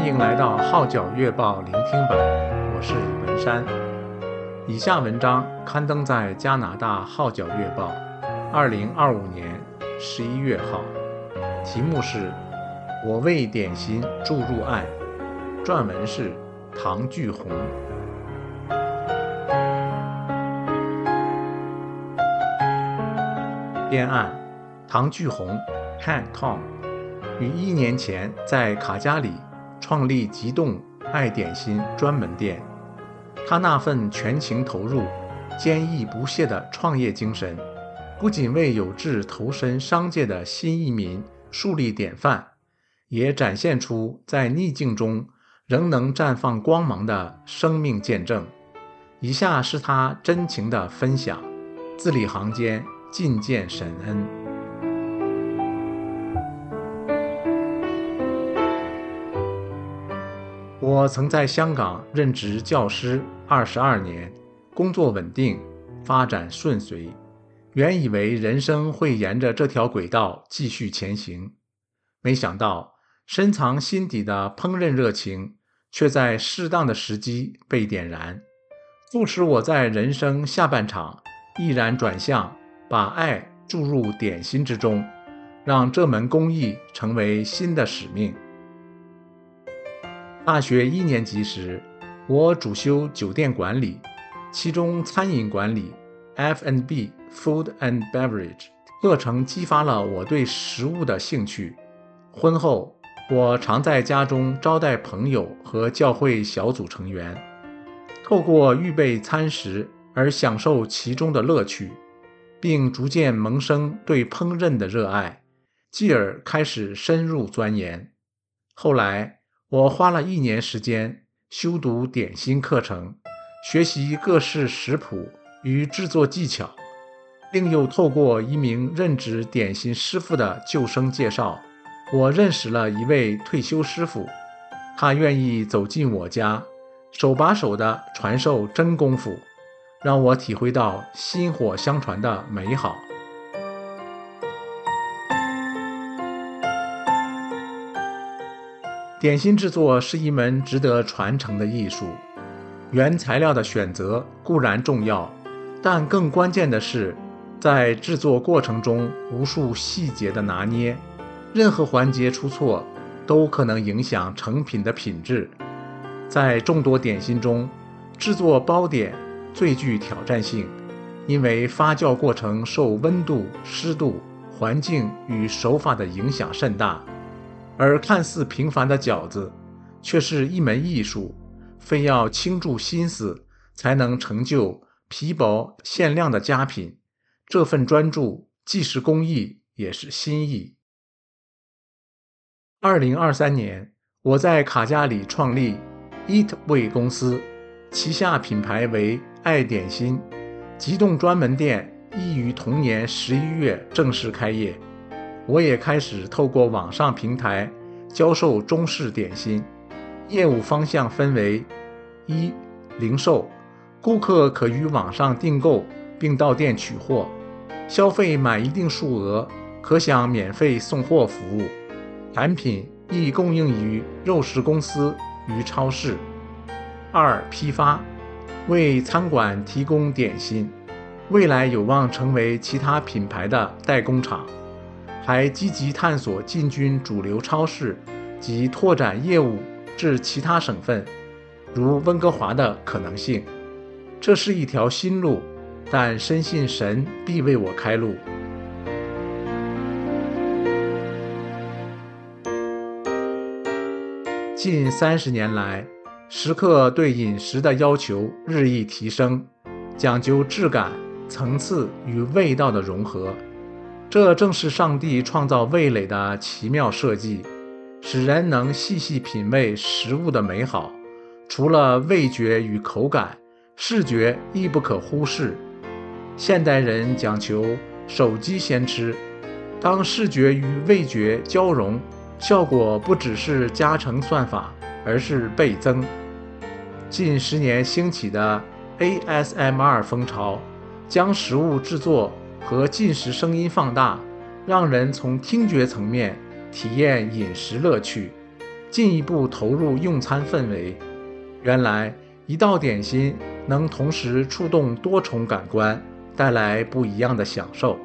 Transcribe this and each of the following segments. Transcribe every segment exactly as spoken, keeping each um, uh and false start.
迎来到号角月报聆听版，我是文山。以下文章刊登在加拿大号角月报二零二五年十一月号，题目是我为点心注入爱，撰文是唐巨红。编案唐巨红 Han Tom 于一年前在卡加里创立极冻爱点心专门店。他那份全情投入、坚毅不懈的创业精神，不仅为有志投身商界的新移民树立典范，也展现出在逆境中仍能绽放光芒的生命见证。以下是他真情的分享，字里行间尽见神恩。我曾在香港任职教师二十二年，工作稳定，发展顺遂，原以为人生会沿着这条轨道继续前行，没想到深藏心底的烹饪热情却在适当的时机被点燃，促使我在人生下半场毅然转向，把爱注入点心之中，让这门工艺成为新的使命。大学一年级时，我主修酒店管理，其中餐饮管理 F and B Food and Beverage 课程激发了我对食物的兴趣。婚后，我常在家中招待朋友和教会小组成员，透过预备餐食而享受其中的乐趣，并逐渐萌生对烹饪的热爱，继而开始深入钻研。后来我花了一年时间修读点心课程，学习各式食谱与制作技巧，另又透过一名任职点心师傅的旧生介绍，我认识了一位退休师傅，他愿意走进我家，手把手地传授真功夫，让我体会到薪火相传的美好。点心制作是一门值得传承的艺术，原材料的选择固然重要，但更关键的是在制作过程中无数细节的拿捏，任何环节出错都可能影响成品的品质。在众多点心中，制作包点最具挑战性，因为发酵过程受温度、湿度、环境与手法的影响甚大，而看似平凡的饺子却是一门艺术，非要倾注心思才能成就皮薄限量的佳品，这份专注既是工艺也是心意。二零二三年，我在卡加里创立 Eatway 公司，旗下品牌为爱点心，极冻专门店亦于同年十一月正式开业。我也开始透过网上平台销售中式点心，业务方向分为：一、零售，顾客可于网上订购并到店取货，消费满一定数额可享免费送货服务，产品亦供应于肉食公司与超市。二、批发，为餐馆提供点心，未来有望成为其他品牌的代工厂，还积极探索进军主流超市及拓展业务至其他省份，如温哥华的可能性。这是一条新路，但深信神必为我开路。近三十年来，食客对饮食的要求日益提升，讲究质感、层次与味道的融合。这正是上帝创造味蕾的奇妙设计，使人能细细品味食物的美好。除了味觉与口感，视觉亦不可忽视。现代人讲求手机先吃，当视觉与味觉交融，效果不只是加乘算法，而是倍增。近十年兴起的 A S M R 风潮，将食物制作和进食声音放大，让人从听觉层面体验饮食乐趣。 进一步投入用餐氛围。原来一道点心能同时触动多重感官，带来不一样的享受。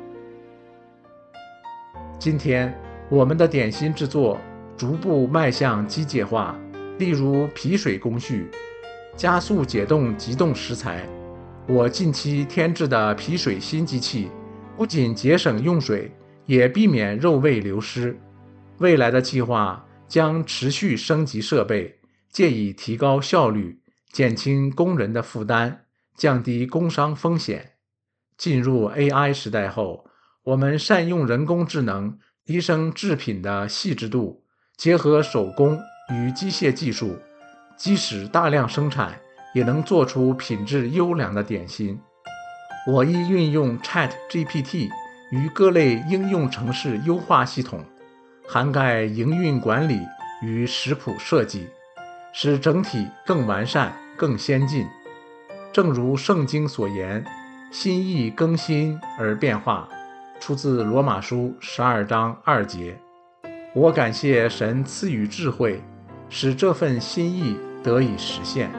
今天我们的点心制作逐步迈向机械化，例如皮水工序，加速解冻急冻食材。我近期添置的皮水新机器不仅节省用水，也避免肉味流失。未来的计划将持续升级设备，借以提高效率，减轻工人的负担，降低工伤风险。进入 A I 时代后，我们善用人工智能，提升制品的细致度，结合手工与机械技术，即使大量生产，也能做出品质优良的点心。我亦运用 Chat G P T 与各类应用程式优化系统，涵盖营运管理与食谱设计，使整体更完善、更先进。正如圣经所言，心意更新而变化，出自罗马书十二章二节。我感谢神赐予智慧，使这份心意得以实现。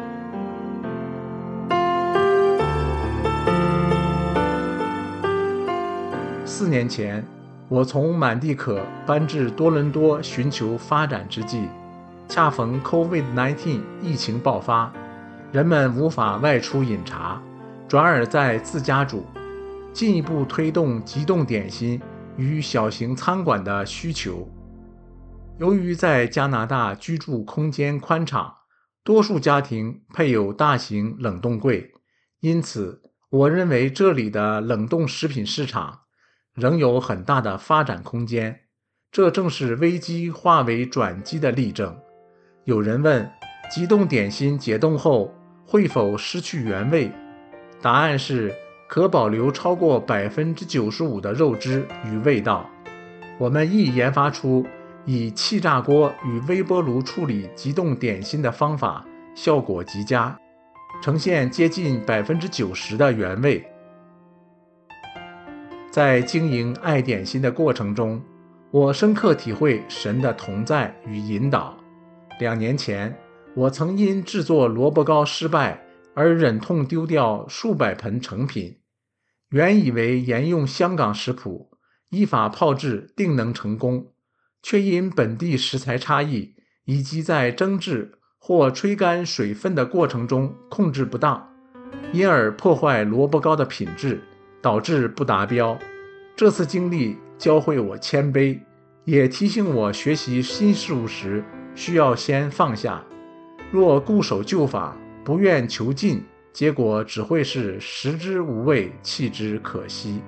四年前，我从满地可搬至多伦多寻求发展之际，恰逢 COVID 十九 疫情爆发，人们无法外出饮茶，转而在自家煮，进一步推动急冻点心与小型餐馆的需求。由于在加拿大居住空间宽敞，多数家庭配有大型冷冻柜，因此我认为这里的冷冻食品市场仍有很大的发展空间，这正是危机化为转机的例证。有人问，急冻点心解冻后会否失去原味？答案是可保留超过 百分之九十五 的肉汁与味道。我们亦研发出以气炸锅与微波炉处理急冻点心的方法，效果极佳，呈现接近 百分之九十 的原味。在经营爱点心的过程中，我深刻体会神的同在与引导。两年前，我曾因制作萝卜糕失败而忍痛丢掉数百盆成品，原以为沿用香港食谱，依法炮制定能成功，却因本地食材差异以及在蒸制或吹干水分的过程中控制不当，因而破坏萝卜糕的品质，导致不达标。这次经历教会我谦卑，也提醒我学习新事物时需要先放下。若固守旧法，不愿求进，结果只会是食之无味，弃之可惜。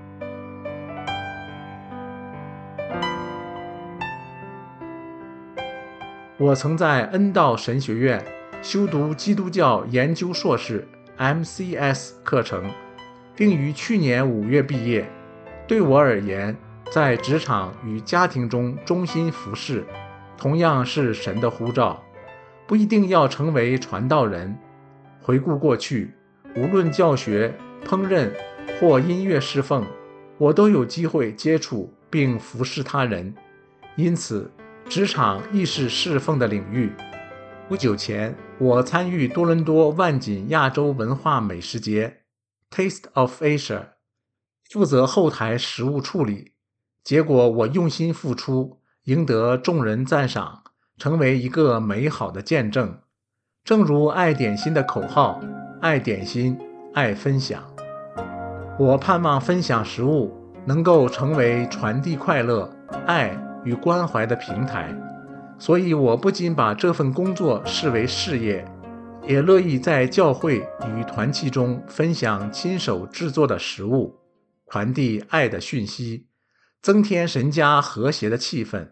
我曾在恩道神学院修读基督教研究硕士 M C S 课程，并于去年五月毕业。对我而言，在职场与家庭中忠心服侍，同样是神的呼召。不一定要成为传道人。回顾过去，无论教学、烹饪或音乐侍奉，我都有机会接触并服侍他人，因此职场亦是侍奉的领域。不久前，我参与多伦多万锦亚洲文化美食节 Taste of Asia， 负责后台食物处理，结果我用心付出，赢得众人赞赏，成为一个美好的见证。正如爱点心的口号，爱点心，爱分享。我盼望分享食物能够成为传递快乐、爱与关怀的平台，所以我不仅把这份工作视为事业，也乐意在教会与团契中分享亲手制作的食物，传递爱的讯息，增添神家和谐的气氛。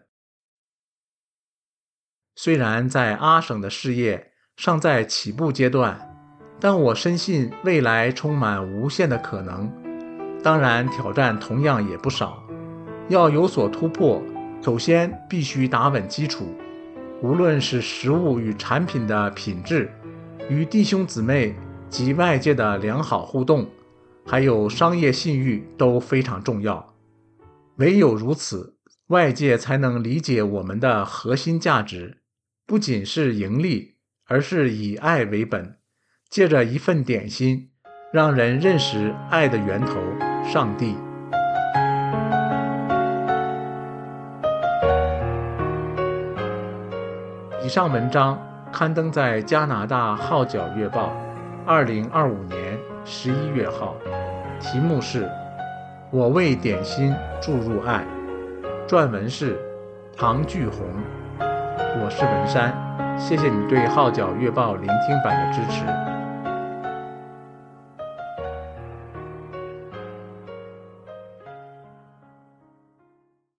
虽然在阿省的事业尚在起步阶段，但我深信未来充满无限的可能。当然，挑战同样也不少。要有所突破，首先必须打稳基础。无论是食物与产品的品质，与弟兄姊妹及外界的良好互动，还有商业信誉都非常重要。唯有如此，外界才能理解我们的核心价值。 不仅是盈利，而是以爱为本，借着一份点心，让人认识爱的源头——上帝。以上文章刊登在加拿大《号角月报》二零二五年十一月号，题目是“我为点心注入爱”，撰文是唐巨红。我是文山，谢谢你对《号角月报》聆听版的支持。